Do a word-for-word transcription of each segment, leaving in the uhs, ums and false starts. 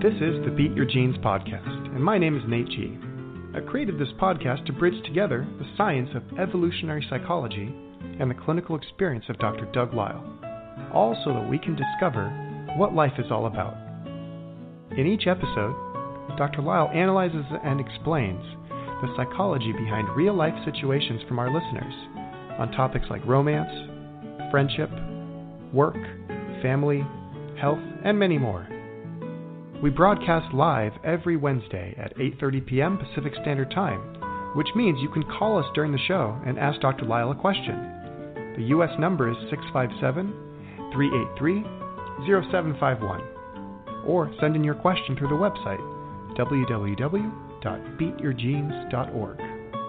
This is the Beat Your Genes podcast, and my name is Nate G. I created this podcast to bridge together the science of evolutionary psychology and the clinical experience of Doctor Doug Lisle, all so that we can discover what life is all about. In each episode, Doctor Lisle analyzes and explains the psychology behind real-life situations from our listeners on topics like romance, friendship, work, family, health, and many more. We broadcast live every Wednesday at eight thirty p.m. Pacific Standard Time, which means you can call us during the show and ask Doctor Lisle a question. The U S number is six five seven, three eight three, zero seven five one, or send in your question through the website, w w w dot beat your genes dot org.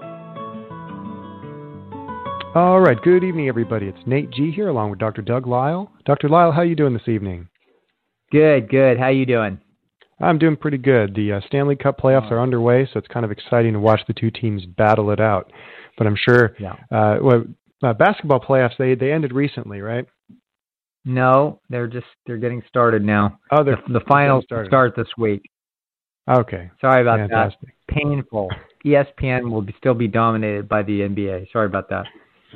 All right, good evening, everybody. It's Nate G here, along with Doctor Doug Lisle. Doctor Lisle, how are you doing this evening? Good, good. How you doing? I'm doing pretty good. The uh, Stanley Cup playoffs are underway, so it's kind of exciting to watch the two teams battle it out. But I'm sure, yeah. uh, well, uh, basketball playoffs, they they ended recently, right? No, they're just they're getting started now. Oh, they're the, the finals start this week. Okay. Sorry about Fantastic. that. Painful. E S P N will be, still be dominated by the N B A. Sorry about that.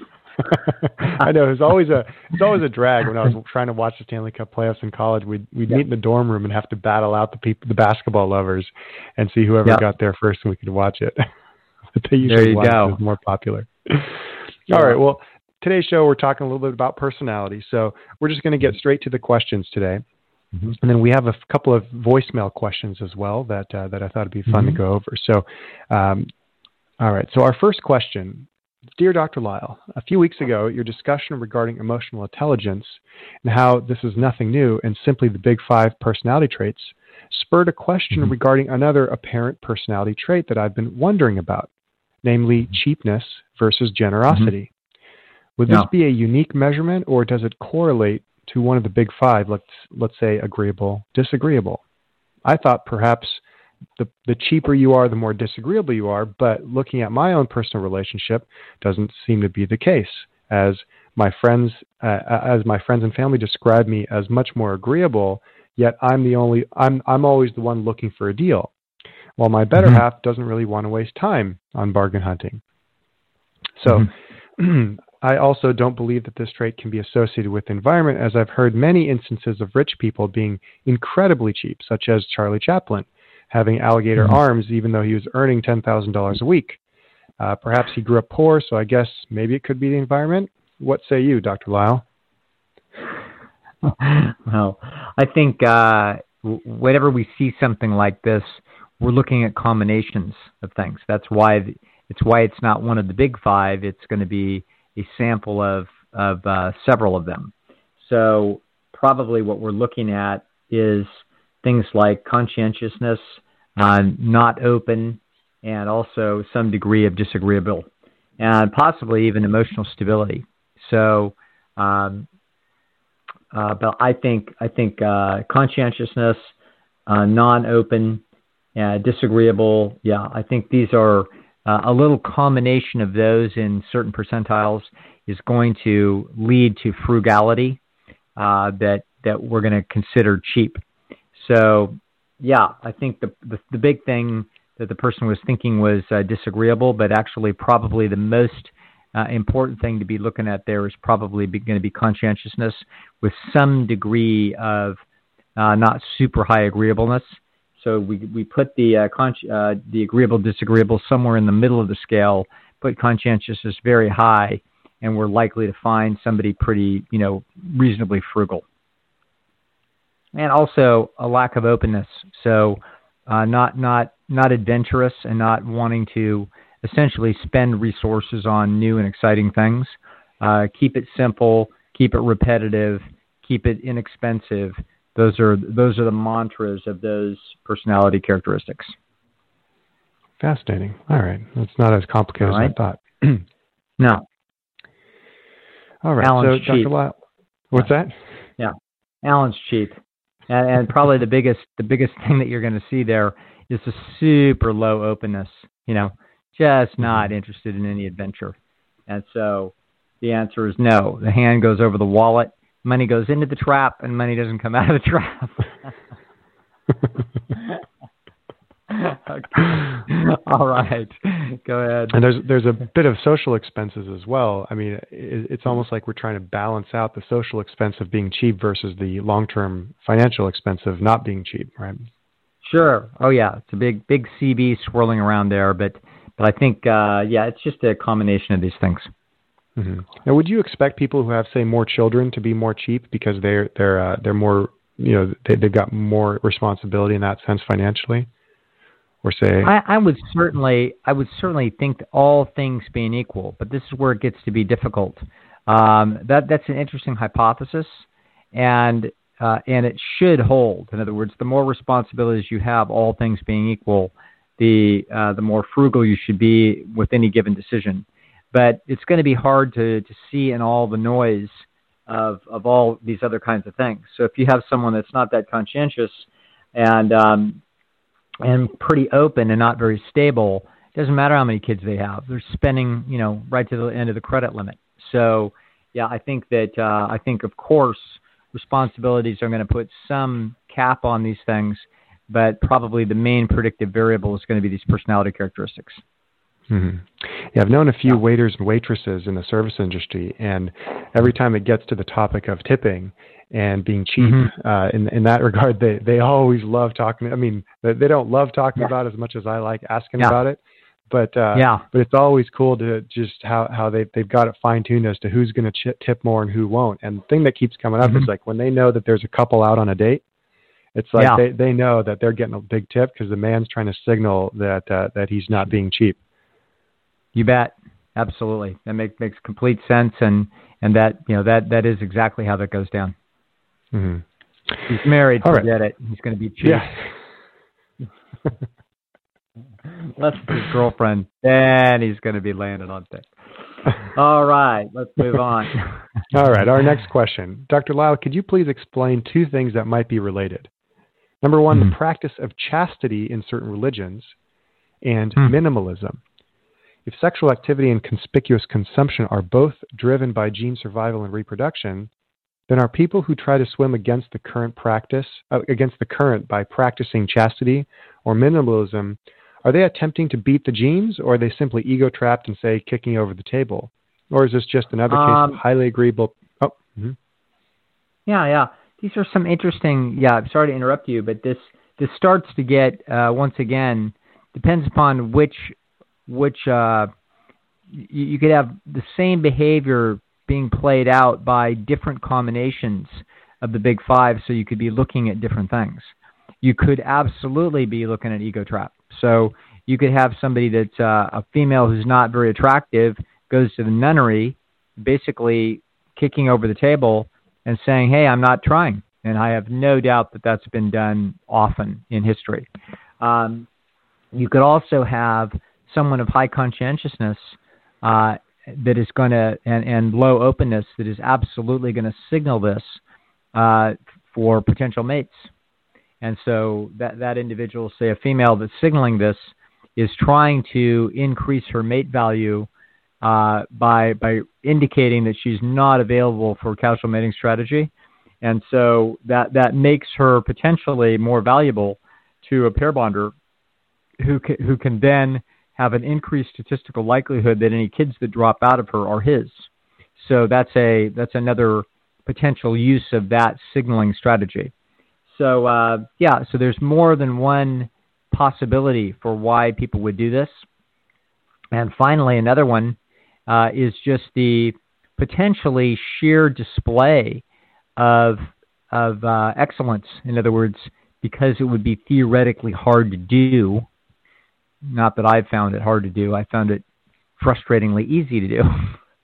I know it's always a it's always a drag when I was trying to watch the Stanley Cup playoffs in college. We'd we'd yep. meet in the dorm room and have to battle out the people, the basketball lovers, and see whoever yep. got there first, and we could watch it. But they usually there you go. It was more popular. Yeah. All right. Well, today's show we're talking a little bit about personality, so we're just going to get straight to the questions today, mm-hmm. and then we have a f- couple of voicemail questions as well that uh, that I thought it'd be fun mm-hmm. to go over. So, um, all right. So our first question. Dear Doctor Lisle, a few weeks ago, your discussion regarding emotional intelligence and how this is nothing new and simply the big five personality traits spurred a question mm-hmm. regarding another apparent personality trait that I've been wondering about, namely cheapness versus generosity. Mm-hmm. Would yeah. this be a unique measurement, or does it correlate to one of the big five, let's, let's say agreeable, disagreeable? I thought perhaps The, the cheaper you are, the more disagreeable you are, but looking at my own personal relationship doesn't seem to be the case, as my friends uh, as my friends and family describe me as much more agreeable, yet I'm the only I'm I'm always the one looking for a deal, while my better mm-hmm. half doesn't really want to waste time on bargain hunting. So mm-hmm. I also don't believe that this trait can be associated with environment, as I've heard many instances of rich people being incredibly cheap, such as Charlie Chaplin, having alligator mm-hmm. arms even though he was earning ten thousand dollars a week. Uh, perhaps he grew up poor, so I guess maybe it could be the environment. What say you, Doctor Lisle? Well, I think uh, whenever we see something like this, we're looking at combinations of things. That's why it's why it's not one of the big five. It's going to be a sample of, of uh, several of them. So probably what we're looking at is things like conscientiousness, uh, not open, and also some degree of disagreeable, and possibly even emotional stability. So, um, uh, but I think I think uh, conscientiousness, uh, non-open, uh, disagreeable. Yeah, I think these are uh, a little combination of those in certain percentiles is going to lead to frugality uh, that that we're going to consider cheap. So, yeah, I think the, the the big thing that the person was thinking was uh, disagreeable, but actually probably the most uh, important thing to be looking at there is probably going to be conscientiousness with some degree of uh, not super high agreeableness. So we we put the uh, con- uh, the agreeable disagreeable somewhere in the middle of the scale, put conscientiousness very high, and we're likely to find somebody pretty, you know, reasonably frugal. And also a lack of openness, so uh, not not not adventurous and not wanting to essentially spend resources on new and exciting things. Uh, keep it simple, keep it repetitive, keep it inexpensive. Those are those are the mantras of those personality characteristics. Fascinating. All right, it's not as complicated right. as I thought. No. All right. Alan's so, cheap. Doctor Lisle, what's yeah. that? Yeah, Alan's cheap. And, and probably the biggest the biggest thing that you're going to see there is a super low openness, you know, just not mm-hmm. interested in any adventure. And so the answer is no. The hand goes over the wallet, money goes into the trap, and money doesn't come out of the trap. Okay. All right. Go ahead. And there's there's a bit of social expenses as well. I mean, it, it's almost like we're trying to balance out the social expense of being cheap versus the long-term financial expense of not being cheap, right? Sure. Oh, yeah. It's a big, big C B swirling around there, but but I think, uh, yeah, it's just a combination of these things. Mm-hmm. Now, would you expect people who have, say, more children to be more cheap because they're they're uh, they're more, you know, they, they've got more responsibility in that sense financially? Or say, I, I would certainly, I would certainly think that all things being equal, but this is where it gets to be difficult. Um, that that's an interesting hypothesis, and uh, and it should hold. In other words, the more responsibilities you have, all things being equal, the uh, the more frugal you should be with any given decision. But it's going to be hard to to see in all the noise of of all these other kinds of things. So if you have someone that's not that conscientious and um, and pretty open and not very stable, it doesn't matter how many kids they have. They're spending, you know, right to the end of the credit limit. So, yeah, I think that, uh, I think, of course, responsibilities are going to put some cap on these things, but probably the main predictive variable is going to be these personality characteristics. Mm-hmm. Yeah, I've known a few waiters and waitresses in the service industry, and every time it gets to the topic of tipping and being cheap, mm-hmm. uh, in in that regard, they, they always love talking. I mean, they, they don't love talking yeah. about it as much as I like asking yeah. about it, but uh, yeah. but it's always cool to just how, how they, they've got it fine-tuned as to who's going to ch- tip more and who won't. And the thing that keeps coming up mm-hmm. is like when they know that there's a couple out on a date, it's like yeah. they, they know that they're getting a big tip because the man's trying to signal that uh, that he's not being cheap. You bet. Absolutely. That makes makes complete sense, and, and that you know that, that is exactly how that goes down. Mm-hmm. He's married, All forget right. it. He's going to be cheap. Yeah. Let's his girlfriend, then he's going to be landing on things. All right, let's move on. All right, our next question. Doctor Lisle, could you please explain two things that might be related? Number one, mm-hmm. the practice of chastity in certain religions, and mm-hmm. minimalism. If sexual activity and conspicuous consumption are both driven by gene survival and reproduction, then are people who try to swim against the current practice, uh, against the current by practicing chastity or minimalism, are they attempting to beat the genes, or are they simply ego-trapped and, say, kicking over the table? Or is this just another um, case of highly agreeable... Oh, mm-hmm. Yeah, yeah. These are some interesting... Yeah, I'm sorry to interrupt you, but this, this starts to get, uh, once again, depends upon which... which uh, you, you could have the same behavior being played out by different combinations of the big five, so you could be looking at different things. You could absolutely be looking at ego trap. So you could have somebody that's uh, a female who's not very attractive, goes to the nunnery, basically kicking over the table and saying, hey, I'm not trying. And I have no doubt that that's been done often in history. Um, you could also have someone of high conscientiousness uh, that is going to, and, and low openness, that is absolutely going to signal this uh, for potential mates. And so that, that individual, say a female that's signaling this, is trying to increase her mate value uh, by by indicating that she's not available for casual mating strategy. And so that, that makes her potentially more valuable to a pair bonder who can, who can then have an increased statistical likelihood that any kids that drop out of her are his. So that's a that's another potential use of that signaling strategy. So uh, yeah, so there's more than one possibility for why people would do this. And finally, another one uh, is just the potentially sheer display of of uh, excellence. In other words, because it would be theoretically hard to do. Not that I've found it hard to do. I found it frustratingly easy to do.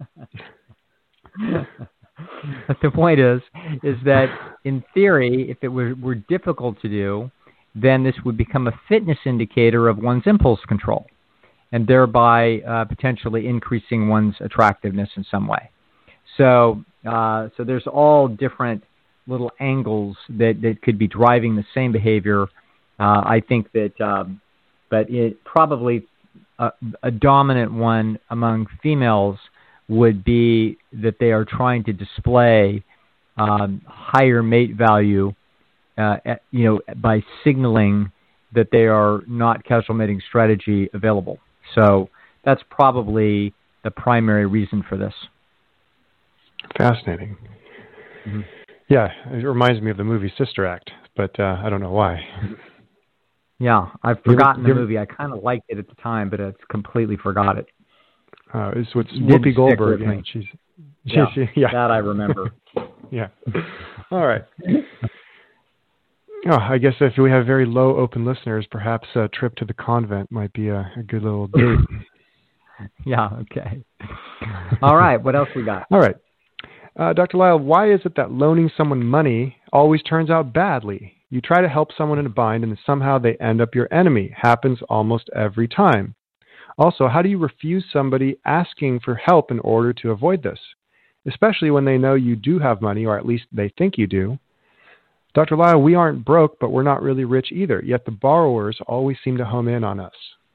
But the point is, is that in theory, if it were, were difficult to do, then this would become a fitness indicator of one's impulse control, and thereby uh, potentially increasing one's attractiveness in some way. So, uh, so there's all different little angles that, that could be driving the same behavior. Uh, I think that... Um, But it probably a, a dominant one among females would be that they are trying to display um, higher mate value uh, you know, by signaling that they are not casual mating strategy available. So that's probably the primary reason for this. Fascinating. Mm-hmm. Yeah, it reminds me of the movie Sister Act, but uh, I don't know why. Yeah, I've forgotten the movie. I kind of liked it at the time, but I've completely forgot it. Uh, it's with Whoopi Goldberg. And she's, she, yeah, she, yeah, that I remember. Yeah. All right. Oh, I guess if we have very low open listeners, perhaps a trip to the convent might be a, a good little date. Yeah, okay. All right, what else we got? All right. Uh, Doctor Lisle, why is it that loaning someone money always turns out badly? You try to help someone in a bind and somehow they end up your enemy. Happens almost every time. Also, how do you refuse somebody asking for help in order to avoid this? Especially when they know you do have money, or at least they think you do. Doctor Lisle, we aren't broke, but we're not really rich either, yet the borrowers always seem to home in on us.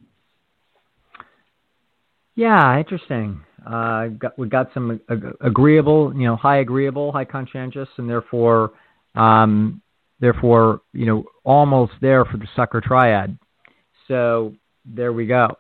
Yeah, interesting. Uh, got, we got some ag- agreeable, you know, high agreeable, high conscientious, and therefore, um, therefore, you know, almost there for the sucker triad. So there we go.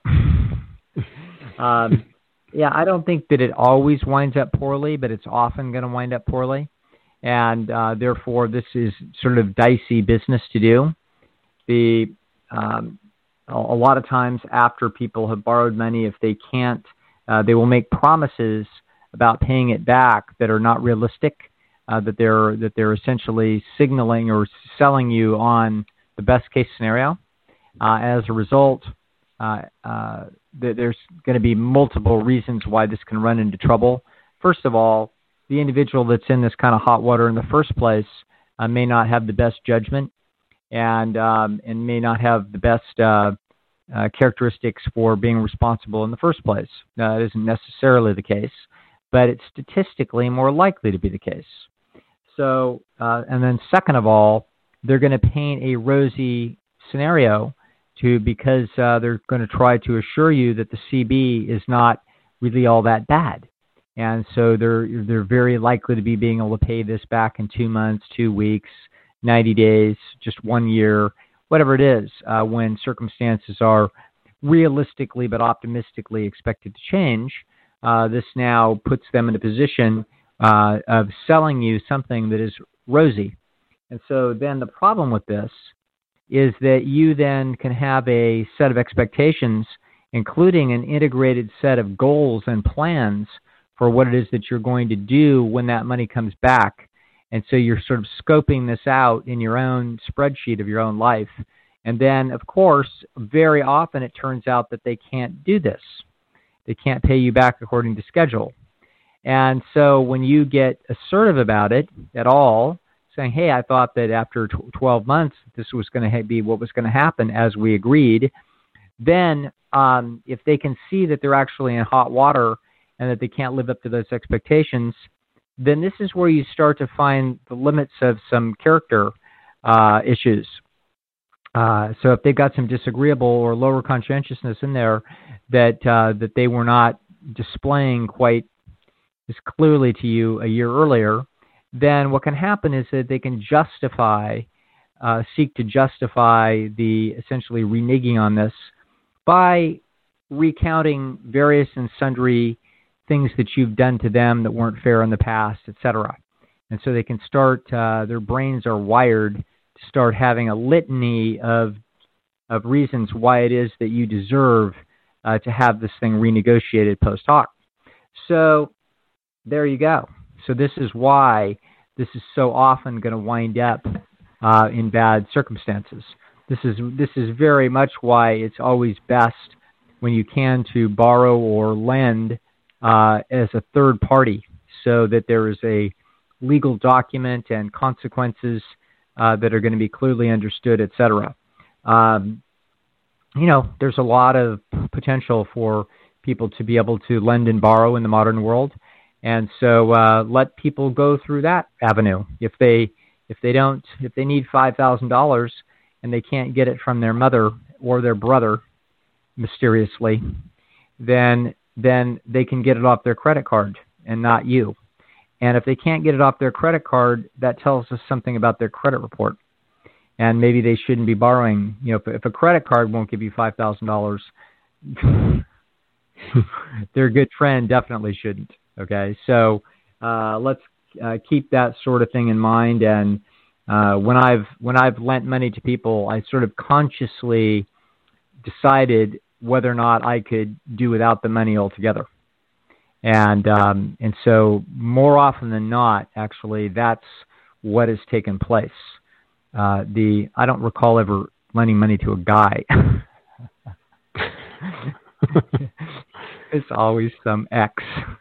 um, yeah, I don't think that it always winds up poorly, but it's often going to wind up poorly. And uh, therefore, this is sort of dicey business to do. The um, a lot of times after people have borrowed money, if they can't, uh, they will make promises about paying it back that are not realistic. Uh, that they're that they're essentially signaling or selling you on the best case scenario. Uh, as a result, uh, uh, th- there's going to be multiple reasons why this can run into trouble. First of all, the individual that's in this kind of hot water in the first place uh, may not have the best judgment and um, and may not have the best uh, uh, characteristics for being responsible in the first place. Uh, it isn't necessarily the case, but it's statistically more likely to be the case. So, uh, and then second of all, they're going to paint a rosy scenario to because uh, they're going to try to assure you that the C B is not really all that bad. And so they're they're very likely to be being able to pay this back in two months, two weeks, ninety days, just one year, whatever it is, uh, when circumstances are realistically but optimistically expected to change. Uh, this now puts them in a position uh, of selling you something that is rosy. And so then the problem with this is that you then can have a set of expectations, including an integrated set of goals and plans for what it is that you're going to do when that money comes back. And so you're sort of scoping this out in your own spreadsheet of your own life. And then, of course, very often it turns out that they can't do this. They can't pay you back according to schedule. And so when you get assertive about it at all, saying, hey, I thought that after twelve months, this was going to be what was going to happen as we agreed, then um, if they can see that they're actually in hot water and that they can't live up to those expectations, then this is where you start to find the limits of some character uh, issues. Uh, so if they've got some disagreeable or lower conscientiousness in there that uh, that they were not displaying quite as clearly to you a year earlier, then what can happen is that they can justify, uh, seek to justify the essentially reneging on this by recounting various and sundry things that you've done to them that weren't fair in the past, et cetera. And so they can start, uh, their brains are wired to start having a litany of of reasons why it is that you deserve uh, to have this thing renegotiated post hoc. So there you go. So this is why this is so often going to wind up uh, in bad circumstances. This is this is very much why it's always best when you can to borrow or lend uh, as a third party, so that there is a legal document and consequences uh, that are going to be clearly understood, et cetera. Um, you know, there's a lot of potential for people to be able to lend and borrow in the modern world. And so uh, let people go through that avenue. If they if they don't if they need five thousand dollars and they can't get it from their mother or their brother mysteriously, then then they can get it off their credit card and not you. And if they can't get it off their credit card, that tells us something about their credit report. and maybe they shouldn't be borrowing. You know, if, if a credit card won't give you five thousand dollars, their good friend definitely shouldn't. Okay, so uh, let's uh, keep that sort of thing in mind. And uh, when I've when I've lent money to people, I sort of consciously decided whether or not I could do without the money altogether. And um, and so more often than not, actually, that's what has taken place. Uh, the I don't recall ever lending money to a guy. It's always some ex.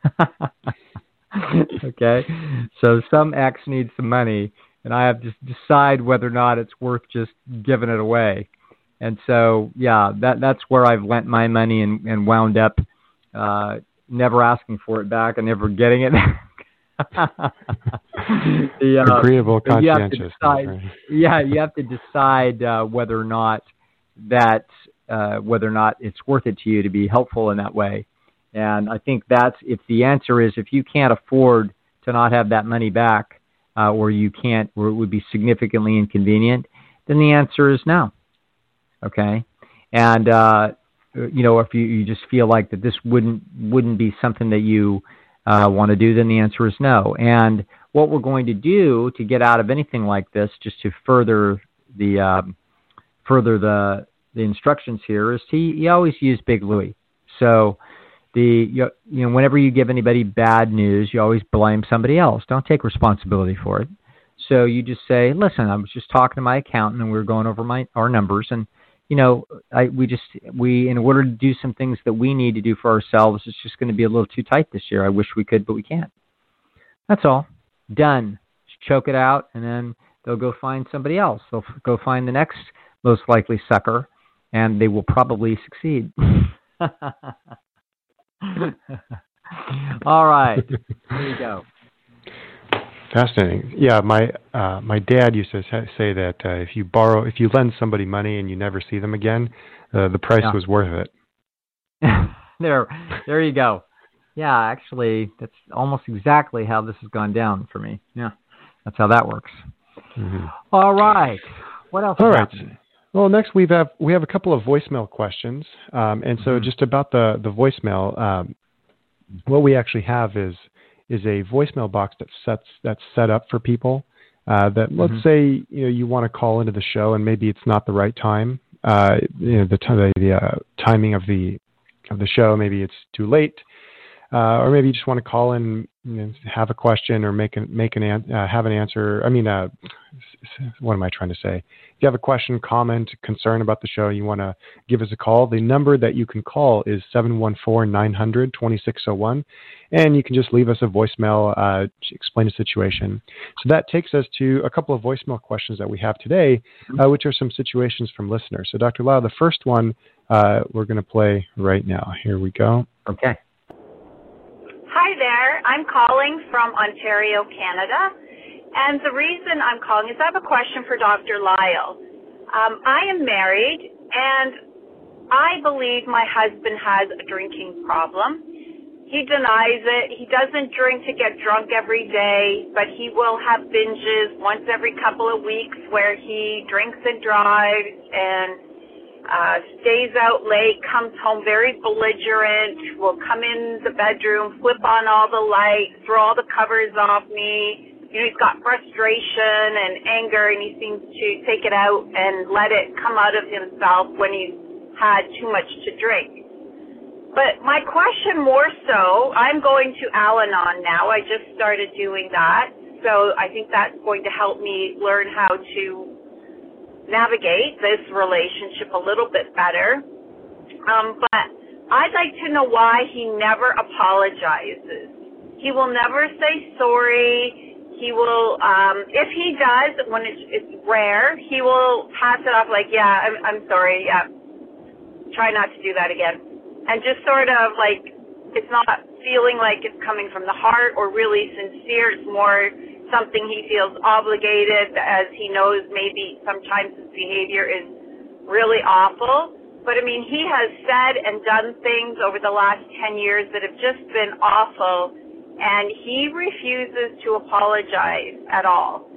Okay, so some ex needs some money, and I have to decide whether or not it's worth just giving it away. And so, yeah, that that's where I've lent my money and, and wound up uh, never asking for it back and never getting it back. the, uh, Agreeable conscientious. You decide, right? Yeah, you have to decide uh, whether or not that uh, whether or not it's worth it to you to be helpful in that way. And I think that's if the answer is if you can't afford to not have that money back, uh, or you can't, or it would be significantly inconvenient, then the answer is no. Okay, and uh, you know, if you, you just feel like that this wouldn't wouldn't be something that you uh, want to do, then the answer is no. And what we're going to do to get out of anything like this, just to further the um, further the the instructions here, is to you always use Big Louie. So the you, you know whenever you give anybody bad news, you always blame somebody else. Don't take responsibility for it. So you just say, listen, I was just talking to my accountant and we were going over my our numbers, and you know, I, we just, we, in order to do some things that we need to do for ourselves, it's just going to be a little too tight this year. I wish we could, but we can't. That's all. Done. Just choke it out, and then they'll go find somebody else. They'll f- go find the next most likely sucker, and they will probably succeed. All right. Here you go. Fascinating. Yeah, my uh, my dad used to say that uh, if you borrow, if you lend somebody money and you never see them again, uh, the price yeah. was worth it. there, there you go. Yeah, actually, that's almost exactly how this has gone down for me. Yeah, that's how that works. Mm-hmm. All right. What else? All right. Happening? Well, next we have we have a couple of voicemail questions, um, and so mm-hmm. just about the the voicemail, um, what we actually have is. is a voicemail box that sets that's set up for people uh, that mm-hmm. let's say you know you want to call into the show and maybe it's not the right time. Uh, you know the t- the uh, timing of the of the show, maybe it's too late, uh, or maybe you just want to call in, you know, have a question or make an make an an- uh, have an answer. I mean, uh, what am I trying to say? If you have a question, comment, concern about the show, you want to give us a call. The number that you can call is seven one four, nine hundred, twenty-six oh one, and you can just leave us a voicemail, uh, explain the situation. So that takes us to a couple of voicemail questions that we have today, uh, which are some situations from listeners. So Doctor Lau, the first one uh, we're going to play right now. Here we go. Okay. Hi there. I'm calling from Ontario, Canada. And the reason I'm calling is I have a question for Doctor Lyle. Um, I am married, and I believe my husband has a drinking problem. He denies it. He doesn't drink to get drunk every day, but he will have binges once every couple of weeks where he drinks and drives and uh, stays out late, comes home very belligerent, will come in the bedroom, flip on all the lights, throw all the covers off me. You know, he's got frustration and anger, and he seems to take it out and let it come out of himself when he's had too much to drink. But my question more so, I'm going to Al-Anon now. I just started doing that. So I think that's going to help me learn how to navigate this relationship a little bit better. Um, but I'd like to know why he never apologizes. He will never say sorry. He will, um, if he does, when it's, it's rare, he will pass it off like, yeah, I'm, I'm sorry, yeah, try not to do that again. And just sort of like, it's not feeling like it's coming from the heart or really sincere. It's more something he feels obligated, as he knows maybe sometimes his behavior is really awful. But I mean, he has said and done things over the last ten years that have just been awful, and he refuses to apologize at all.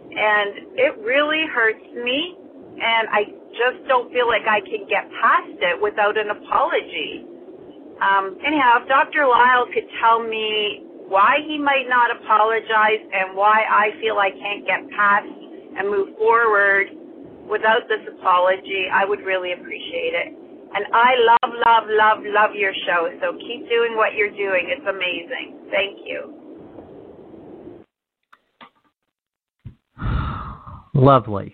and it really hurts me, and I just don't feel like I can get past it without an apology. Um, anyhow, if Doctor Lyle could tell me why he might not apologize and why I feel I can't get past and move forward without this apology, I would really appreciate it. And I love, love, love, love your show, so keep doing what you're doing. It's amazing. Thank you. Lovely.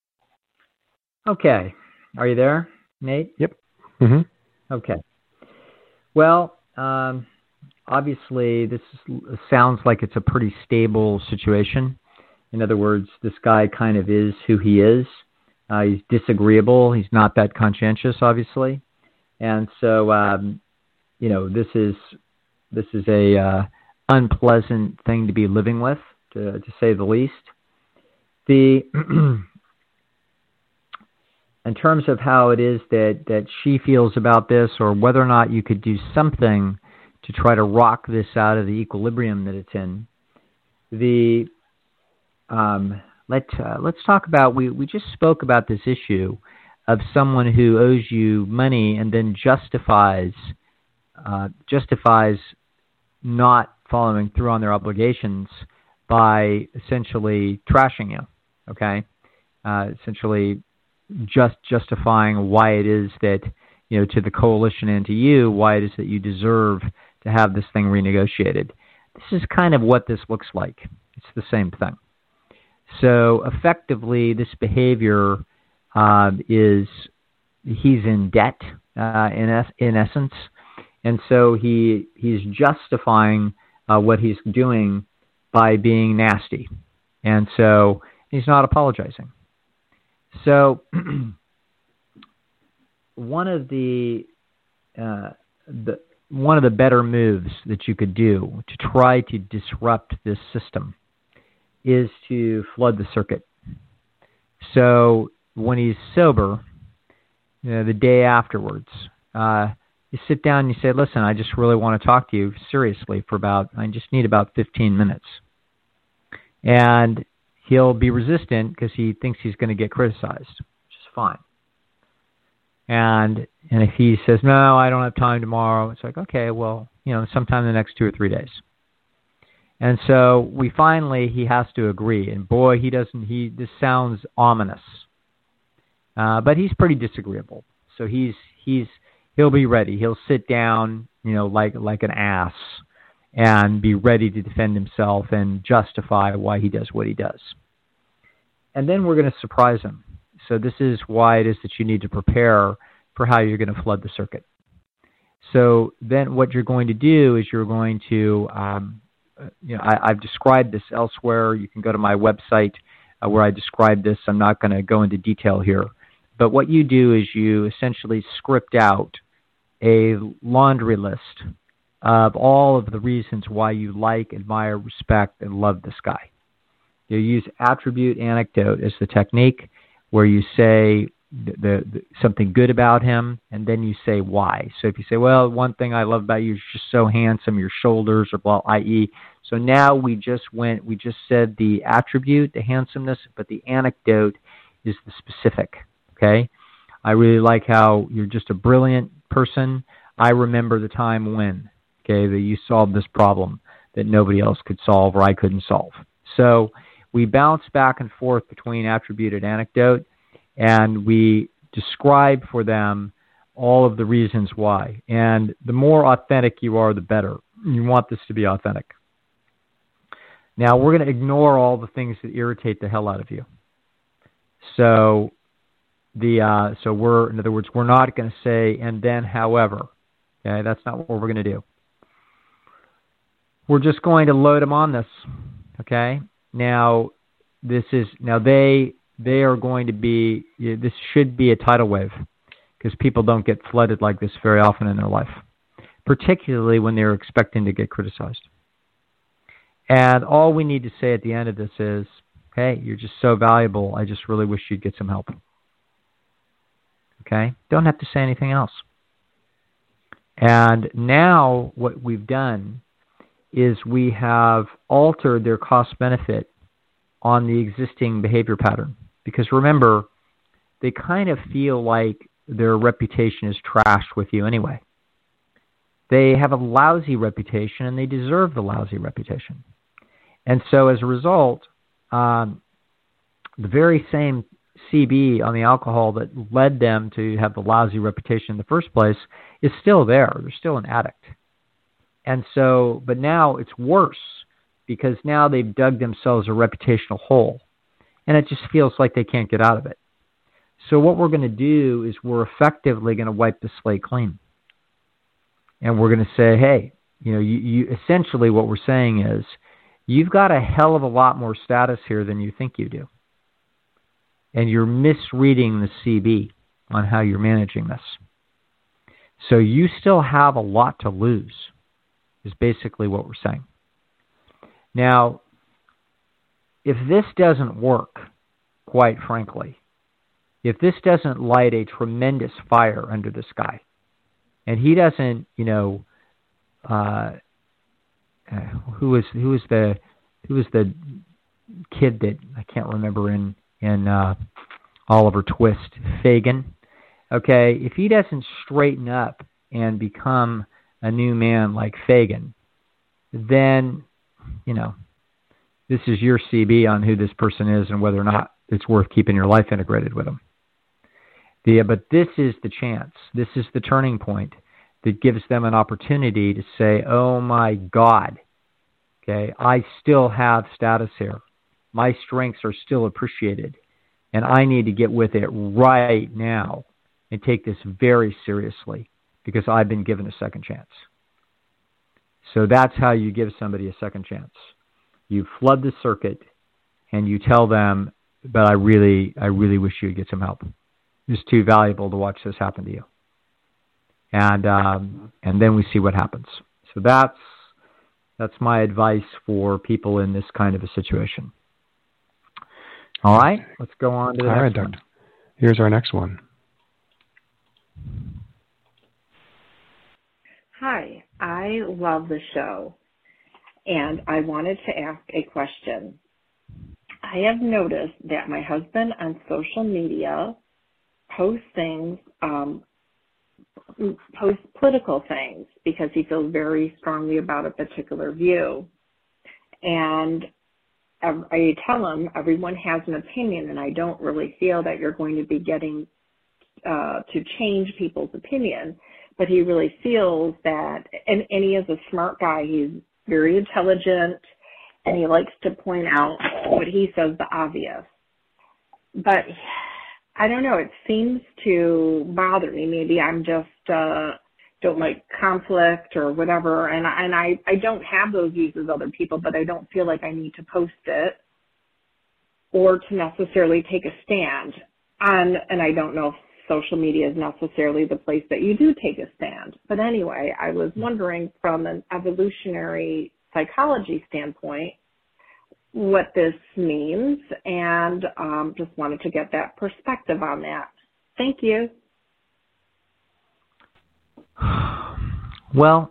Okay. Are you there, Nate? Yep. Mm-hmm. Okay. Well, um, obviously, this is, sounds like it's a pretty stable situation. In other words, this guy kind of is who he is. Uh, he's disagreeable. He's not that conscientious, obviously, and so um, you know this is this is a uh, unpleasant thing to be living with, to, to say the least. The in terms of how it is that, that she feels about this, or whether or not you could do something to try to rock this out of the equilibrium that it's in. The um, let uh, let's talk about we, we just spoke about this issue of someone who owes you money and then justifies uh, justifies not following through on their obligations by essentially trashing you. Okay, uh, essentially just justifying why it is that, you know, to the coalition and to you, why it is that you deserve to have this thing renegotiated. This is kind of what this looks like. It's the same thing. So effectively, this behavior uh, is he's in debt uh, in es- in essence, and so he he's justifying uh, what he's doing by being nasty, and so he's not apologizing. So one of the uh, the one of the better moves that you could do to try to disrupt this system is to flood the circuit. So when he's sober, you know, the day afterwards, uh, you sit down and you say, "Listen, I just really want to talk to you seriously for about. I just need about fifteen minutes," and he'll be resistant because he thinks he's going to get criticized, which is fine. And and if he says, "No, I don't have time tomorrow," it's like, okay, well, you know, sometime in the next two or three days. And so we finally, he has to agree. And boy, he doesn't, he, this sounds ominous. Uh, but he's pretty disagreeable. So he's, he's, he'll be ready. He'll sit down, you know, like, like an ass and be ready to defend himself and justify why he does what he does. And then we're going to surprise him. So this is why it is that you need to prepare for how you're going to flood the circuit. So then what you're going to do is you're going to, um, you know, I, I've described this elsewhere. You can go to my website uh, where I describe this. I'm not going to go into detail here. But what you do is you essentially script out a laundry list of all of the reasons why you like, admire, respect, and love this guy. You use attribute anecdote as the technique, where you say the, the, the, something good about him, and then you say why. So if you say, well, one thing I love about you is you're just so handsome, your shoulders, or blah, that is. So now we just went, we just said the attribute, the handsomeness, but the anecdote is the specific, okay? I really like how you're just a brilliant person. I remember the time when, okay, that you solved this problem that nobody else could solve or I couldn't solve. So we bounce back and forth between attribute and anecdote, and we describe for them all of the reasons why. And the more authentic you are, the better. You want this to be authentic. Now, we're going to ignore all the things that irritate the hell out of you. So, the uh, so we're, in other words, we're not going to say, and then, however. Okay, that's not what we're going to do. We're just going to load them on this. Okay. Now, this is now they they are going to be. This should be a tidal wave, because people don't get flooded like this very often in their life, particularly when they're expecting to get criticized. And all we need to say at the end of this is, "Hey, you're just so valuable. I just really wish you'd get some help." Okay, don't have to say anything else. And now what we've done is we have altered their cost benefit on the existing behavior pattern. Because remember, they kind of feel like their reputation is trashed with you anyway. They have a lousy reputation, and they deserve the lousy reputation. And so as a result, um, the very same C B on the alcohol that led them to have the lousy reputation in the first place is still there. They're still an addict. And so, but now it's worse because now they've dug themselves a reputational hole, and it just feels like they can't get out of it. So what we're going to do is we're effectively going to wipe the slate clean. And we're going to say, hey, you know, you, you essentially what we're saying is you've got a hell of a lot more status here than you think you do. And you're misreading the C B on how you're managing this. So you still have a lot to lose, is basically what we're saying. Now, if this doesn't work, quite frankly, if this doesn't light a tremendous fire under this guy, and he doesn't, you know, uh, uh, who was who was the who was the kid that I can't remember in in uh, Oliver Twist, Fagin. Okay, if he doesn't straighten up and become a new man like Fagin, then, you know, this is your C B on who this person is and whether or not it's worth keeping your life integrated with him. Yeah, but this is the chance. This is the turning point that gives them an opportunity to say, oh my God, okay, I still have status here. My strengths are still appreciated, and I need to get with it right now and take this very seriously because I've been given a second chance. So that's how you give somebody a second chance. You flood the circuit and you tell them, but I really, I really wish you'd get some help. It's too valuable to watch this happen to you. And um, and then we see what happens. So that's that's my advice for people in this kind of a situation. All right, let's go on to the All next right, one. Doctor. Here's our next one. Hi, I love the show, and I wanted to ask a question. I have noticed that my husband on social media posts things, um, posts political things because he feels very strongly about a particular view. And I tell him everyone has an opinion, and I don't really feel that you're going to be getting uh, to change people's opinion. But he really feels that, and, and he is a smart guy. He's very intelligent, and he likes to point out what he says the obvious. But I don't know, it seems to bother me. Maybe I'm just uh, don't like conflict or whatever, and, and I, I don't have those views as other people, but I don't feel like I need to post it or to necessarily take a stand on, and I don't know if social media is necessarily the place that you do take a stand. But anyway, I was wondering from an evolutionary psychology standpoint what this means, and um, just wanted to get that perspective on that. Thank you. Well,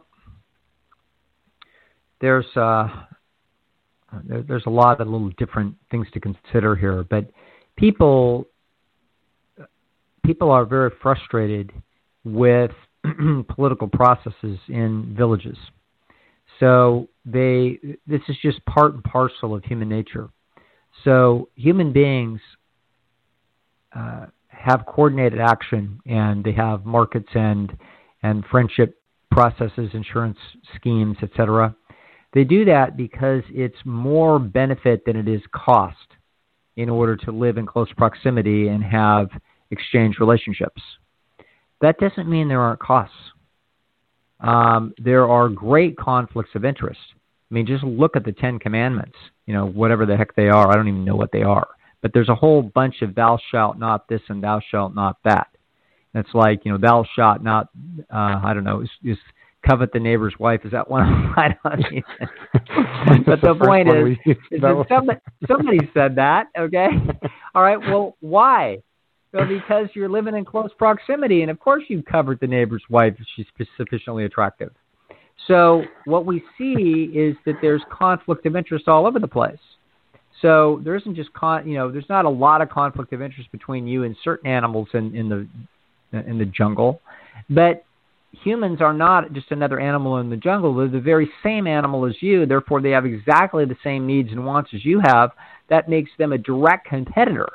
there's uh, there, there's a lot of little different things to consider here, but people people are very frustrated with political processes in villages. So they this is just part and parcel of human nature. So human beings uh, have coordinated action, and they have markets and and friendship processes, insurance schemes, et cetera. They do that because it's more benefit than it is cost in order to live in close proximity and have exchange relationships. That doesn't mean there aren't costs. Um, there are great conflicts of interest. I mean, just look at the Ten Commandments, you know, whatever the heck they are. I don't even know what they are. But there's a whole bunch of thou shalt not this and thou shalt not that. It's like, you know, thou shalt not, uh, I don't know, is, is covet the neighbor's wife. Is that one? I don't know. But the point is, is that somebody, somebody said that, okay? All right, well, why? Well, because you're living in close proximity, and of course you covered the neighbor's wife if she's sufficiently attractive. So what we see is that there's conflict of interest all over the place. So there isn't just con, you know, there's not a lot of conflict of interest between you and certain animals in, in the in the jungle, but humans are not just another animal in the jungle. They're the very same animal as you. Therefore, they have exactly the same needs and wants as you have. That makes them a direct competitor.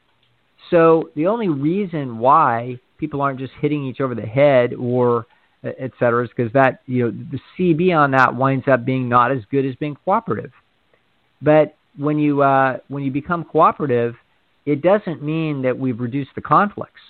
So the only reason why people aren't just hitting each over the head or et cetera is because that, you know, the C B on that winds up being not as good as being cooperative. But when you uh, when you become cooperative, it doesn't mean that we've reduced the conflicts.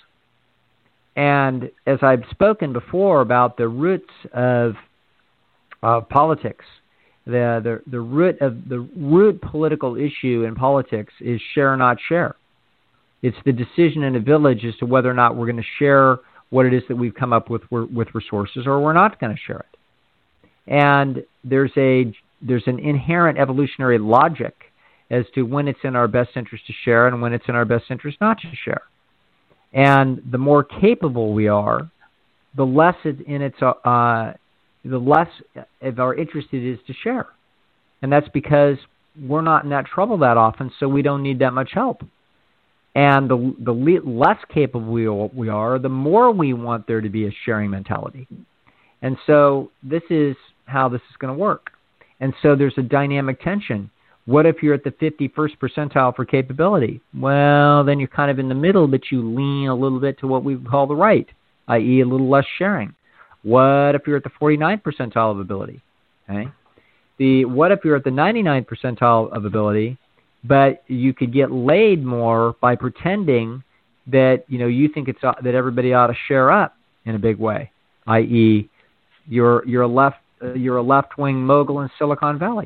And as I've spoken before about the roots of uh, politics, the, the the root of the root political issue in politics is share or not share. It's the decision in a village as to whether or not we're going to share what it is that we've come up with with resources, or we're not going to share it. And there's a there's an inherent evolutionary logic as to when it's in our best interest to share and when it's in our best interest not to share. And the more capable we are, the less it in its uh, the less of our interest it is to share, and that's because we're not in that trouble that often, so we don't need that much help. And the the less capable we we are, the more we want there to be a sharing mentality. And so this is how this is going to work. And so there's a dynamic tension. What if you're at the fifty-first percentile for capability? Well, then you're kind of in the middle, but you lean a little bit to what we call the right, that is a little less sharing. What if you're at the forty-ninth percentile of ability? Okay. The what if you're at the ninety-ninth percentile of ability, but you could get laid more by pretending that, you know, you think it's that everybody ought to share up in a big way, that is, you're you're a left uh, you're a left-wing mogul in Silicon Valley.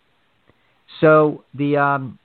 So the um,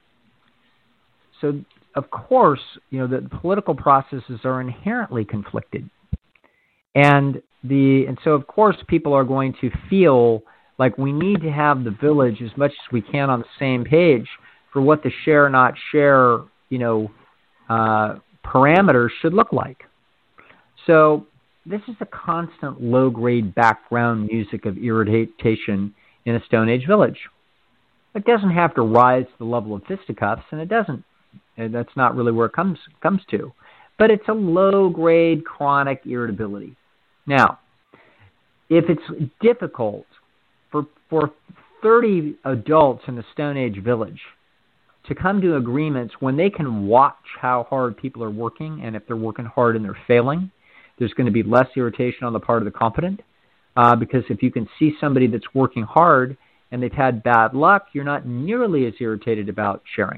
so of course, you know, the political processes are inherently conflicted, and the and so of course people are going to feel like we need to have the village as much as we can on the same page for what the share not share, you know, uh, parameters should look like. So this is a constant low-grade background music of irritation in a Stone Age village. It doesn't have to rise to the level of fisticuffs, and it doesn't. And that's not really where it comes comes to. But it's a low-grade chronic irritability. Now, if it's difficult for for thirty adults in a Stone Age village to come to agreements when they can watch how hard people are working, and if they're working hard and they're failing, there's going to be less irritation on the part of the competent. Uh, because if you can see somebody that's working hard and they've had bad luck, you're not nearly as irritated about sharing.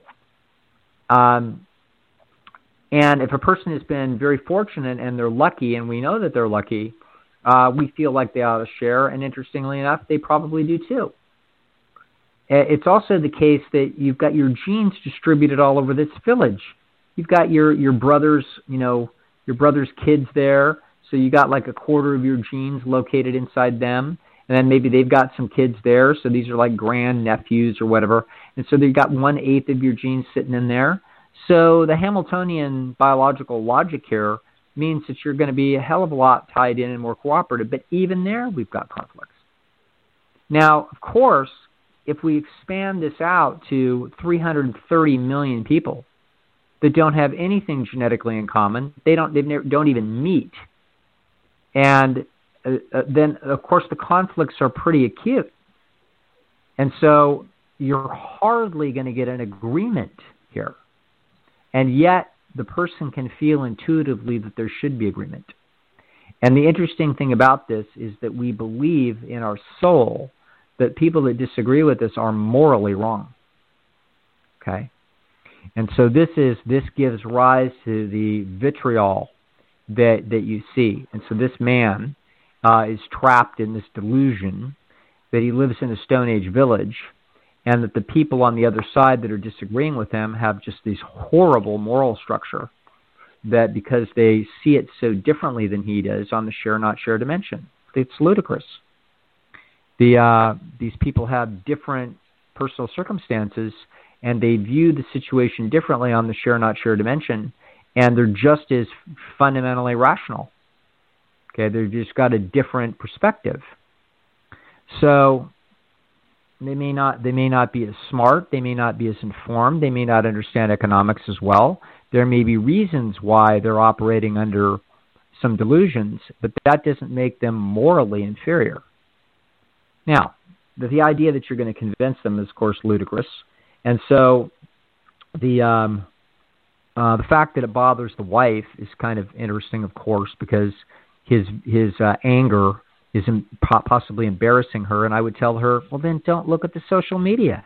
Um, and if a person has been very fortunate and they're lucky, and we know that they're lucky, uh, we feel like they ought to share, and interestingly enough, they probably do too. It's also the case that you've got your genes distributed all over this village. You've got your, your brother's, you know, your brother's kids there, so you got like a quarter of your genes located inside them. And then maybe they've got some kids there, so these are like grand-nephews or whatever. And so they've got one-eighth of your genes sitting in there. So the Hamiltonian biological logic here means that you're going to be a hell of a lot tied in and more cooperative. But even there, we've got conflicts. Now, of course, if we expand this out to three hundred thirty million people that don't have anything genetically in common, they don't, they don't even meet. And Uh, uh, then, of course, the conflicts are pretty acute. And so you're hardly going to get an agreement here. And yet the person can feel intuitively that there should be agreement. And the interesting thing about this is that we believe in our soul that people that disagree with us are morally wrong. Okay? And so this is this gives rise to the vitriol that, that you see. And so this man Uh, is trapped in this delusion that he lives in a Stone Age village, and that the people on the other side that are disagreeing with him have just this horrible moral structure that because they see it so differently than he does on the share not share dimension. It's ludicrous. The uh, these people have different personal circumstances, and they view the situation differently on the share not share dimension, and they're just as fundamentally rational. Okay, they've just got a different perspective. So They may not. They may not be as smart. They may not be as informed. They may not understand economics as well. There may be reasons why they're operating under some delusions, but that doesn't make them morally inferior. Now, the, the idea that you're going to convince them is, of course, ludicrous. And so the um, uh, the fact that it bothers the wife is kind of interesting, of course, because his his uh, anger is in, possibly embarrassing her. And I would tell her, well, then don't look at the social media.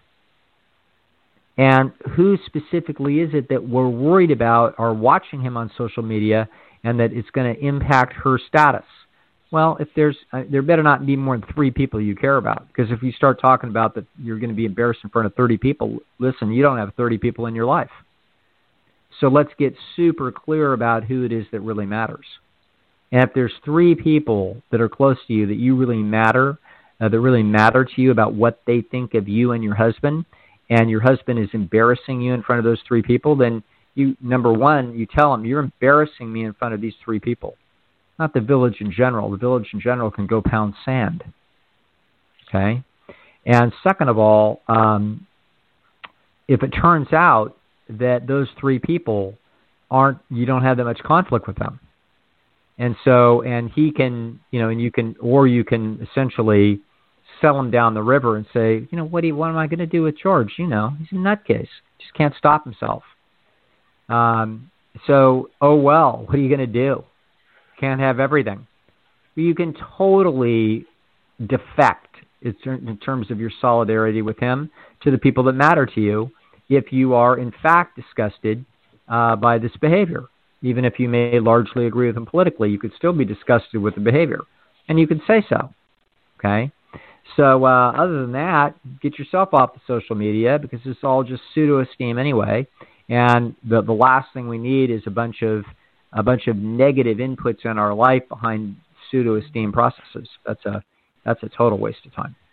And who specifically is it that we're worried about are watching him on social media and that it's going to impact her status? Well, if there's, uh, there better not be more than three people you care about. Because if you start talking about that you're going to be embarrassed in front of thirty people, listen, you don't have thirty people in your life. So let's get super clear about who it is that really matters. And if there's three people that are close to you that you really matter, uh, that really matter to you about what they think of you and your husband, and your husband is embarrassing you in front of those three people, then you, number one, you tell him, you're embarrassing me in front of these three people. Not the village in general. The village in general can go pound sand. Okay? And second of all, um, if it turns out that those three people aren't, you don't have that much conflict with them. And so, and he can, you know, and you can, or you can essentially sell him down the river and say, you know, what do you, what am I going to do with George? You know, he's a nutcase. Just can't stop himself. Um, so, oh well, what are you going to do? Can't have everything. You can totally defect in terms of your solidarity with him to the people that matter to you if you are in fact disgusted uh, by this behavior. Even if you may largely agree with him politically, you could still be disgusted with the behavior. And you could say so. Okay? So uh, other than that, get yourself off the social media because it's all just pseudo-esteem anyway. And the the last thing we need is a bunch of a bunch of negative inputs in our life behind pseudo-esteem processes. That's a that's a total waste of time.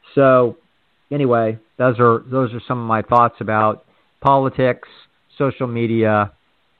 So anyway, those are those are some of my thoughts about politics, social media,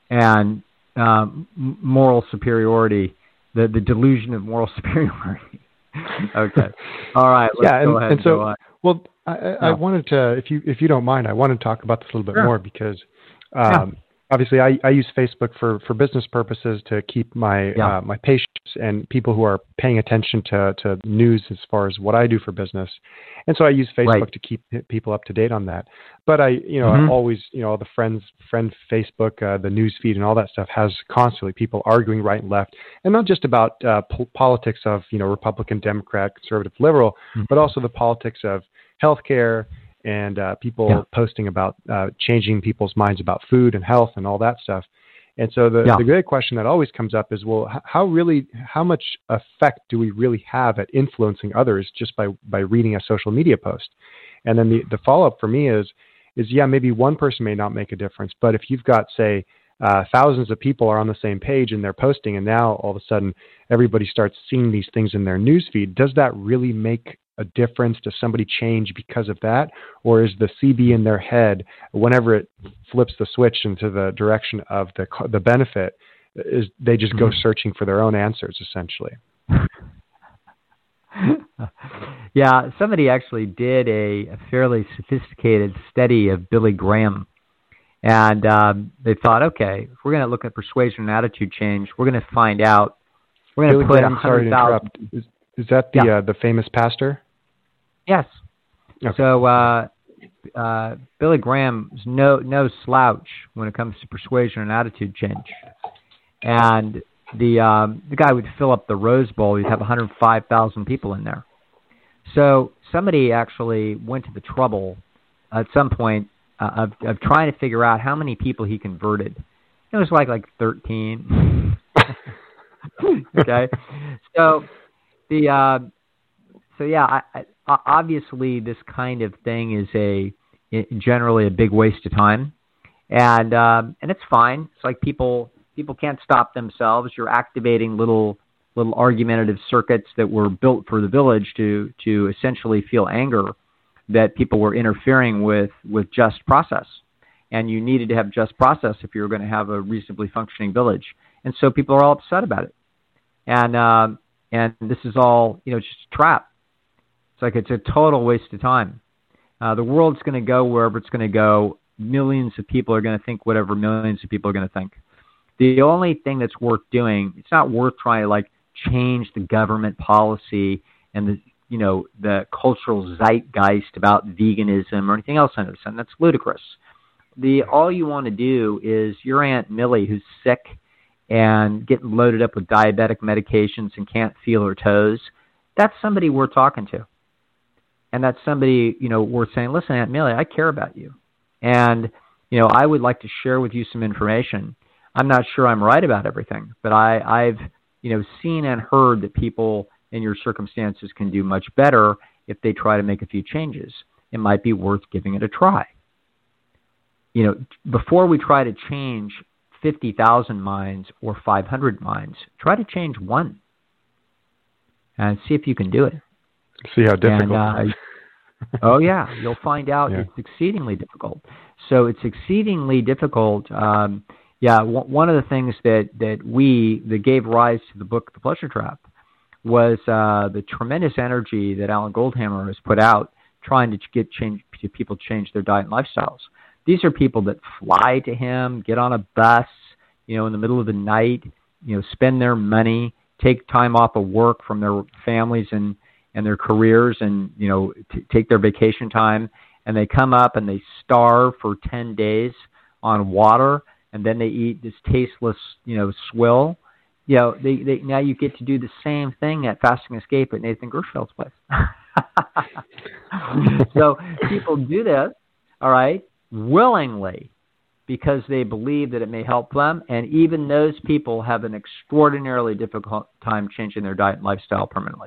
and um, moral superiority. The the delusion of moral superiority. Okay. All right. Let's yeah, go and, ahead and so go well, I, I, I wanted to, if you if you don't mind, I want to talk about this a little bit sure. more because um, yeah. obviously I, I use Facebook for, for business purposes to keep my yeah. uh, my patients and people who are paying attention to, to news as far as what I do for business. And so I use Facebook right. to keep people up to date on that. But I, you know, mm-hmm. I always, you know, the friends, friend Facebook, uh, the news feed and all that stuff has constantly people arguing right and left. And not just about uh, po- politics of, you know, Republican, Democrat, conservative, liberal, mm-hmm. but also the politics of healthcare and uh, people yeah. posting about uh, changing people's minds about food and health and all that stuff. And so the, yeah. the great question that always comes up is, well, how really, how much effect do we really have at influencing others just by, by reading a social media post? And then the, the follow-up for me is, is yeah, maybe one person may not make a difference, but if you've got, say, uh, thousands of people are on the same page and they're posting, and now all of a sudden everybody starts seeing these things in their newsfeed, does that really make a difference? Does somebody change because of that? Or is the C B in their head, whenever it flips the switch into the direction of the the benefit, is they just go searching for their own answers, essentially? Yeah, somebody actually did a, a fairly sophisticated study of Billy Graham. And um, they thought, okay, if we're going to look at persuasion and attitude change, we're going to find out, we're going to put one hundred thousand. Is, is that the yeah. uh, the famous pastor? Yes. Okay. So uh, uh, Billy Graham is no no slouch when it comes to persuasion and attitude change. And the um, the guy would fill up the Rose Bowl. He'd have one hundred five thousand people in there. So somebody actually went to the trouble at some point uh, of of trying to figure out how many people he converted. It was like like thirteen. Okay. So the uh, so yeah, I, I, obviously this kind of thing is a generally a big waste of time, and um, and it's fine. It's like people people can't stop themselves. You're activating little little argumentative circuits that were built for the village to to essentially feel anger that people were interfering with with just process, and you needed to have just process if you were going to have a reasonably functioning village. And so people are all upset about it, and um, and this is all, you know, just a trap. It's like it's a total waste of time. Uh, the world's going to go wherever it's going to go. Millions of people are going to think whatever millions of people are going to think. The only thing that's worth doing, it's not worth trying to like change the government policy and the, you know, the cultural zeitgeist about veganism or anything else under the sun. That's ludicrous. The all you want to do is your Aunt Millie, who's sick and getting loaded up with diabetic medications and can't feel her toes. That's somebody worth talking to, and that's somebody, you know, worth saying, "Listen, Aunt Millie, I care about you, and you know, I would like to share with you some information. I'm not sure I'm right about everything, but I, I've, you know, seen and heard that people in your circumstances can do much better if they try to make a few changes. It might be worth giving it a try. You know, before we try to change fifty thousand minds or five hundred minds, try to change one and see if you can do it. See how difficult. And, uh, oh, yeah, you'll find out yeah. it's exceedingly difficult. So it's exceedingly difficult. Um, yeah, w- one of the things that, that we, that gave rise to the book, The Pleasure Trap, was uh, the tremendous energy that Alan Goldhammer has put out trying to get change, to people change their diet and lifestyles. These are people that fly to him, get on a bus, you know, in the middle of the night, you know, spend their money, take time off of work from their families and, and their careers and, you know, t- take their vacation time, and they come up and they starve for ten days on water, and then they eat this tasteless, you know, swill. You know, they, they now you get to do the same thing at Fasting Escape at Nathan Gershfeld's place. So people do this, all right, willingly, because they believe that it may help them, and even those people have an extraordinarily difficult time changing their diet and lifestyle permanently.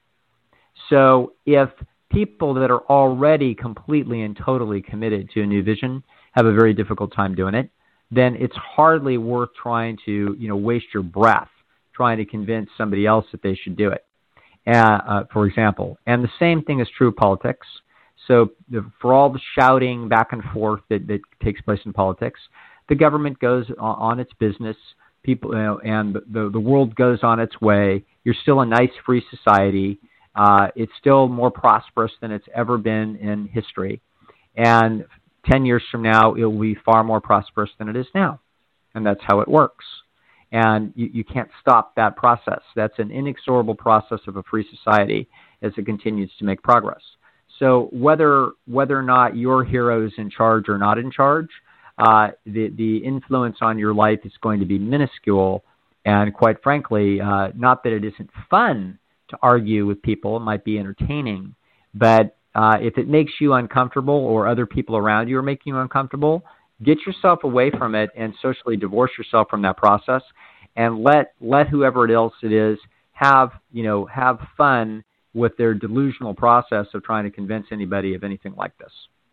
So if people that are already completely and totally committed to a new vision have a very difficult time doing it, then it's hardly worth trying to, you know, waste your breath trying to convince somebody else that they should do it, uh, uh, for example. And the same thing is true of politics. So the, for all the shouting back and forth that, that takes place in politics, the government goes on, on its business, people, you know, and the, the world goes on its way. You're still a nice, free society. Uh, it's still more prosperous than it's ever been in history. And ten years from now, it will be far more prosperous than it is now. And that's how it works. And you, you can't stop that process. That's an inexorable process of a free society as it continues to make progress. So whether whether or not your hero is in charge or not in charge, uh, the, the influence on your life is going to be minuscule. And quite frankly, uh, not that it isn't fun to argue with people, it might be entertaining, but uh, if it makes you uncomfortable or other people around you are making you uncomfortable, get yourself away from it and socially divorce yourself from that process, and let let whoever else it is have, you know, have fun with their delusional process of trying to convince anybody of anything like this.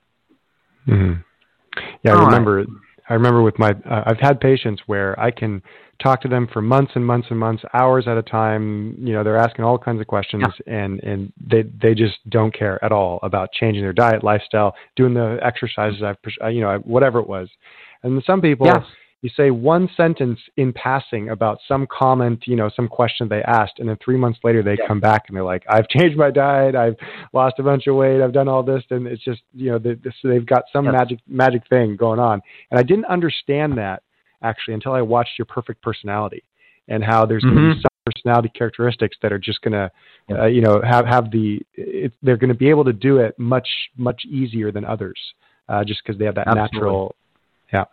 Mm-hmm. Yeah, I All remember. Right. I remember with my. Uh, I've had patients where I can talk to them for months and months and months, hours at a time. You know, they're asking all kinds of questions, yeah. and and they they just don't care at all about changing their diet, lifestyle, doing the exercises I've, you know, whatever it was. And some people. Yes. You say one sentence in passing about some comment, you know, some question they asked, and then three months later they yeah. come back and they're like, I've changed my diet, I've lost a bunch of weight, I've done all this, and it's just, you know, they, so they've got some yes. magic magic thing going on. And I didn't understand that, actually, until I watched Your Perfect Personality and how there's mm-hmm. going to be some personality characteristics that are just going to, yeah. uh, you know, have, have the, it, they're going to be able to do it much, much easier than others, uh, just because they have that Absolutely. natural, yeah.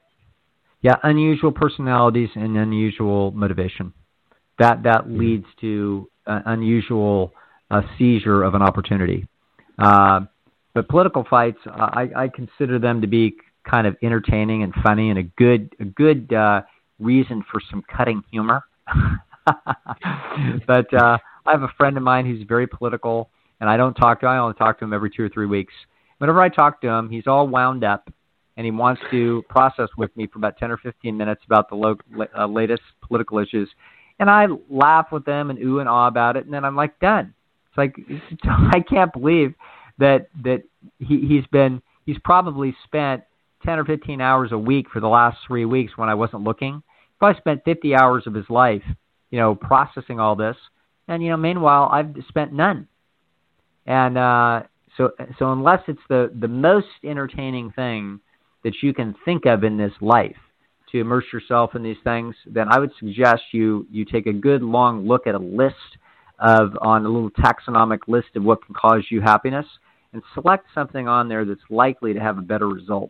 Yeah, unusual personalities and unusual motivation. That that leads to an unusual uh, seizure of an opportunity. Uh, but political fights, I, I consider them to be kind of entertaining and funny, and a good a good uh, reason for some cutting humor. But uh, I have a friend of mine who's very political, and I don't talk to him. I only talk to him every two or three weeks. Whenever I talk to him, he's all wound up, and he wants to process with me for about ten or fifteen minutes about the lo- uh, latest political issues. And I laugh with them and ooh and ah about it, and then I'm like, done. It's like, I can't believe that that he, he's been, he's probably spent ten or fifteen hours a week for the last three weeks when I wasn't looking. He probably spent fifty hours of his life, you know, processing all this. And, you know, meanwhile, I've spent none. And uh, So, so unless it's the, the most entertaining thing that you can think of in this life to immerse yourself in these things, then I would suggest you, you take a good long look at a list of, on a little taxonomic list of what can cause you happiness, and select something on there that's likely to have a better result.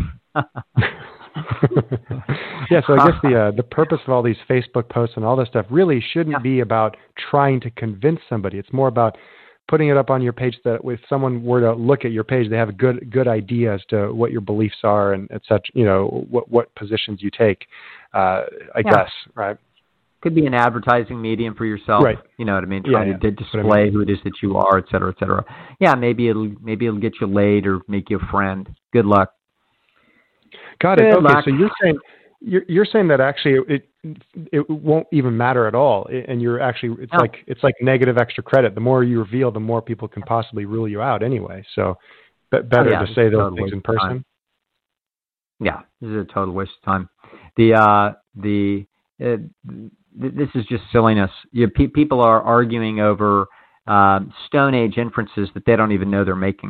Yeah, so I guess the uh, the purpose of all these Facebook posts and all this stuff really shouldn't Yeah. be about trying to convince somebody. It's more about putting it up on your page that if someone were to look at your page, they have a good good idea as to what your beliefs are and et cetera, you know, what, what positions you take, uh, I Yeah. guess, right? Could be an advertising medium for yourself. Right. You know what I mean? Yeah, Trying yeah. to display What I mean. who it is that you are, et cetera, et cetera. Yeah, maybe it'll, maybe it'll get you laid or make you a friend. Good luck. Got it. Good Okay, luck. so you're saying you're, you're saying that actually it it won't even matter at all, and you're actually it's No. like it's like negative extra credit. The more you reveal, the more people can possibly rule you out anyway. So, be- better Oh, yeah, to this say is those totally things in waste of time. person. Yeah, this is a total waste of time. The uh, the uh, th- this is just silliness. You, pe- people are arguing over um, Stone Age inferences that they don't even know they're making.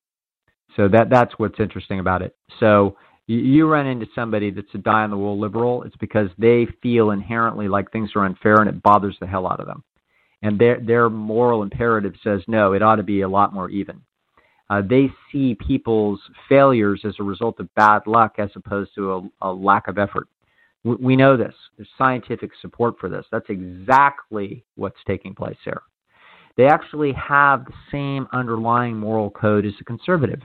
So that that's what's interesting about it. So you, you run into somebody that's a die-on-the-wool liberal. It's because they feel inherently like things are unfair, and it bothers the hell out of them. And their their moral imperative says no, it ought to be a lot more even. Uh, they see people's failures as a result of bad luck as opposed to a, a lack of effort. We, we know this. There's scientific support for this. That's exactly what's taking place here. They actually have the same underlying moral code as a conservative.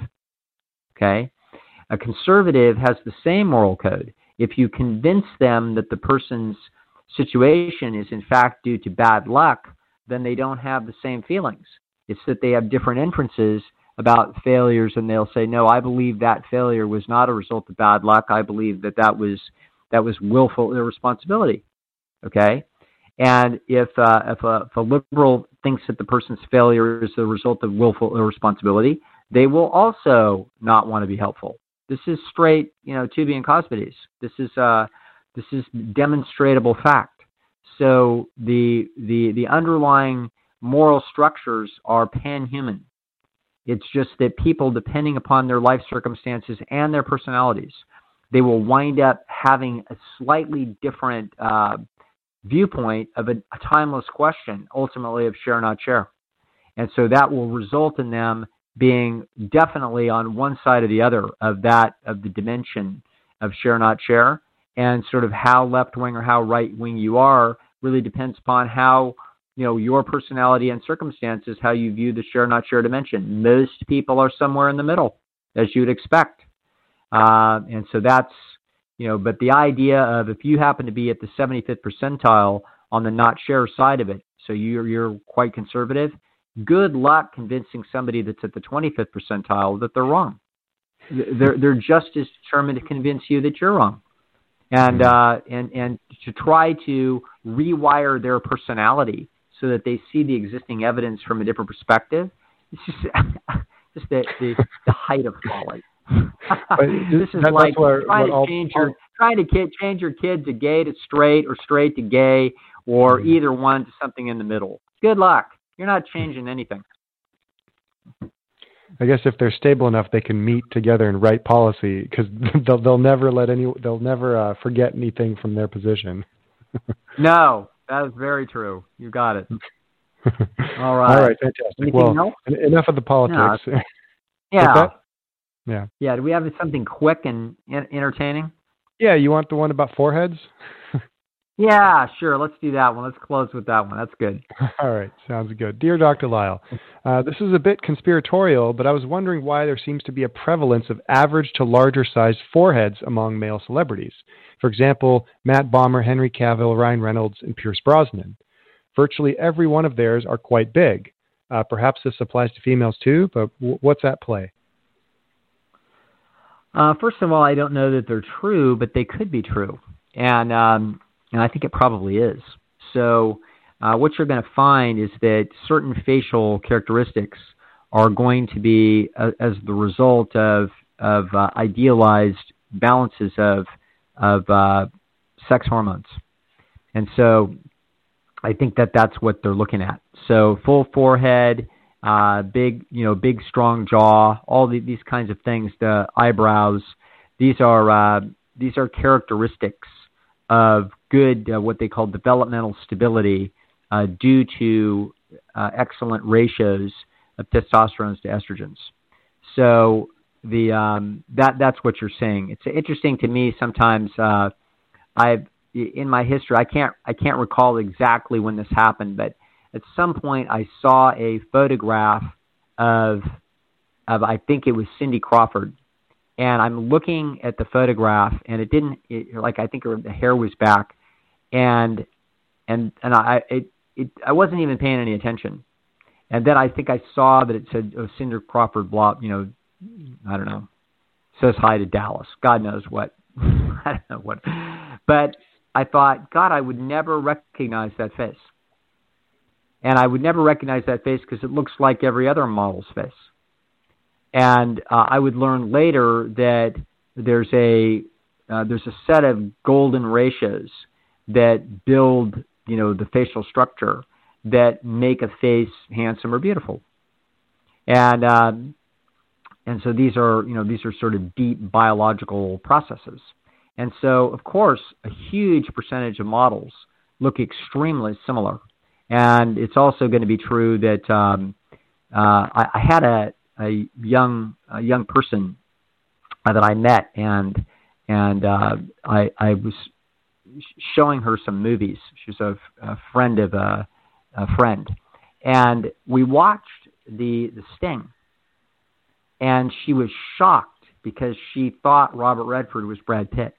Okay? A conservative has the same moral code. If you convince them that the person's situation is in fact due to bad luck, then they don't have the same feelings. It's that they have different inferences about failures, and they'll say, no, I believe that failure was not a result of bad luck. I believe that that was that was willful irresponsibility. Okay? And if uh, if, a, if a liberal thinks that the person's failure is the result of willful irresponsibility, they will also not want to be helpful. This is straight, you know, Tooby and Cosmides. This is uh, this is demonstrable fact. So the the the underlying moral structures are pan-human. It's just that people, depending upon their life circumstances and their personalities, they will wind up having a slightly different uh, viewpoint of a, a timeless question, ultimately of share, not share. And so that will result in them being definitely on one side or the other of that, of the dimension of share, not share. And sort of how left-wing or how right-wing you are really depends upon how, you know, your personality and circumstances, how you view the share, not share dimension. Most people are somewhere in the middle, as you'd expect. Uh, and so that's, you know, but the idea of if you happen to be at the seventy-fifth percentile on the not share side of it, so you're, you're quite conservative, good luck convincing somebody that's at the twenty-fifth percentile that they're wrong. They're, they're just as determined to convince you that you're wrong. And, uh, and, and to try to rewire their personality so that they see the existing evidence from a different perspective, it's just, just the, the, the height of folly. This is that, like what, trying, what to all, change your, trying to kid, change your kid to gay to straight or straight to gay or mm-hmm. either one to something in the middle. Good luck. You're not changing anything. I guess if they're stable enough, they can meet together and write policy because they'll, they'll never let any, they'll never uh, forget anything from their position. No, that is very true. You got it. All right. All right. Fantastic. Anything well, else? enough of the politics. No, yeah. Yeah. Yeah. Do we have something quick and entertaining? Yeah. You want the one about foreheads? Yeah, sure. Let's do that one. Let's close with that one. That's good. All right. Sounds good. Dear Doctor Lisle, uh, this is a bit conspiratorial, but I was wondering why there seems to be a prevalence of average to larger sized foreheads among male celebrities. For example, Matt Bomer, Henry Cavill, Ryan Reynolds, and Pierce Brosnan. Virtually every one of theirs are quite big. Uh, perhaps this applies to females too, but w- what's at play? Uh, first of all, I don't know that they're true, but they could be true. And, um, And I think it probably is. So uh, what you're going to find is that certain facial characteristics are going to be uh, as the result of of uh, idealized balances of of uh, sex hormones. And so I think that that's what they're looking at. So full forehead, uh, big, you know, big strong jaw, all the, these kinds of things, the eyebrows. These are uh, these are characteristics of good, uh, what they call developmental stability, uh, due to uh, excellent ratios of testosterone to estrogens. So the um, that that's what you're saying. It's interesting to me sometimes. Uh, I've in my history, I can't I can't recall exactly when this happened, but at some point I saw a photograph of of I think it was Cindy Crawford, and I'm looking at the photograph, and it didn't it, like I think her, the hair was back, and and and I it, it I wasn't even paying any attention, and then I think I saw that it said oh, Cindy Crawford, blah, you know, I don't know, says hi to Dallas, God knows what, I don't know what, but I thought, God, I would never recognize that face. And I would never recognize that face because it looks like every other model's face. And uh, I would learn later that there's a uh, there's a set of golden ratios that build, you know, the facial structure that make a face handsome or beautiful. And um, and so these are, you know, these are sort of deep biological processes. And so, of course, a huge percentage of models look extremely similar. And it's also going to be true that um, uh, I, I had a, a young a young person uh, that I met, and and uh, I, I was showing her some movies. She was a, a friend of a, a friend, and we watched the the Sting, and she was shocked because she thought Robert Redford was Brad Pitt.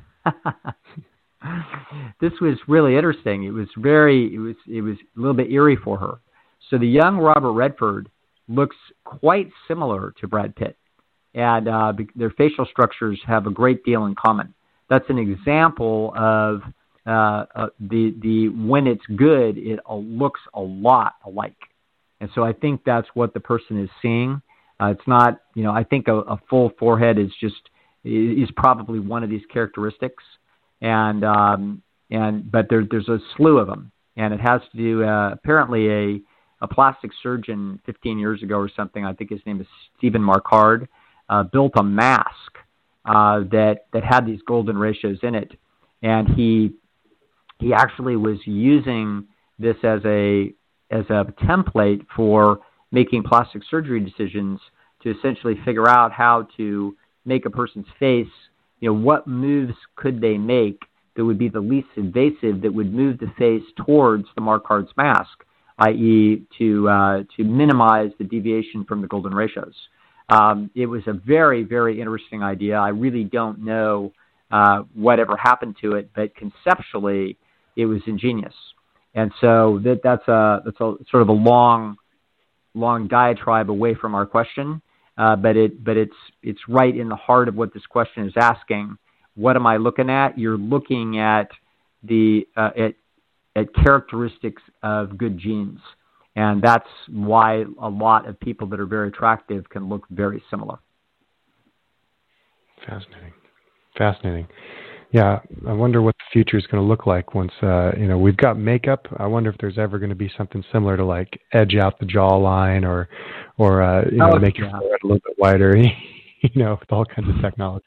This was really interesting. It was very, it was, it was a little bit eerie for her. So the young Robert Redford looks quite similar to Brad Pitt, and uh, their facial structures have a great deal in common. That's an example of uh, uh, the the when it's good, it uh, looks a lot alike. And so I think that's what the person is seeing. Uh, it's not, you know, I think a, a full forehead is just is probably one of these characteristics, and um, and but there, there's a slew of them, and it has to do uh, apparently a a plastic surgeon fifteen years ago or something. I think his name is Stephen Marquard, uh, built a mask uh, that that had these golden ratios in it, and he he actually was using this as a as a template for making plastic surgery decisions to essentially figure out how to make a person's face, you know, what moves could they make that would be the least invasive, that would move the face towards the Marquard's mask, that is to uh, to minimize the deviation from the golden ratios. Um, it was a very, very interesting idea. I really don't know uh, whatever happened to it, but conceptually it was ingenious. And so that, that's a that's a sort of a long, long diatribe away from our question. Uh, but it, but it's it's right in the heart of what this question is asking. What am I looking at? You're looking at the uh, at at characteristics of good genes, and that's why a lot of people that are very attractive can look very similar. Fascinating, fascinating. Yeah, I wonder what the future is going to look like once uh, you know we've got makeup. I wonder if there's ever going to be something similar to like edge out the jawline or or uh, you know oh, make yeah. your forehead a little bit wider. You know, with all kinds of technology.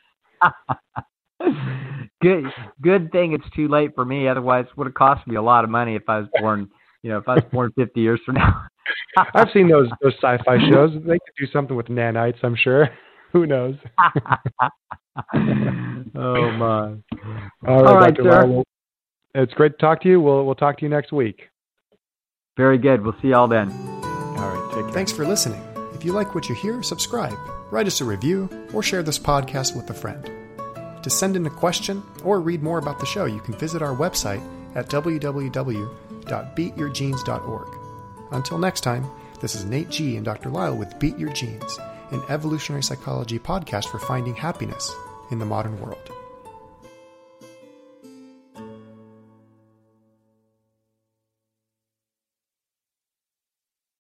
good, good thing it's too late for me. Otherwise, it would have cost me a lot of money if I was born. You know, if I was born fifty years from now. I've seen those those sci-fi shows. They could do something with nanites, I'm sure. Who knows? Oh my! All right, All right, Doctor sir. Lyle, it's great to talk to you. We'll we'll talk to you next week. Very good. We'll see y'all then. All right, take care. Thanks for listening. If you like what you hear, subscribe, write us a review, or share this podcast with a friend. To send in a question or read more about the show, you can visit our website at w w w dot beat your genes dot org. Until next time, this is Nate G. and Doctor Lyle with Beat Your Genes, an evolutionary psychology podcast for finding happiness in the modern world.